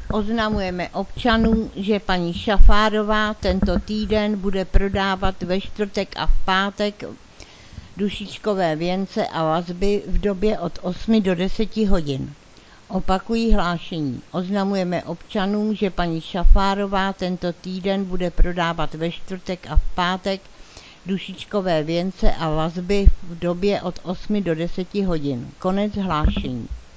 Oznamujeme občanům, že paní Šafárová tento týden bude prodávat ve čtvrtek a v pátek dušičkové věnce a vazby v době od 8 do 10 hodin. Opakují hlášení. Oznamujeme občanům, že paní Šafárová tento týden bude prodávat ve čtvrtek a v pátek dušičkové věnce a vazby v době od 8 do 10 hodin. Konec hlášení.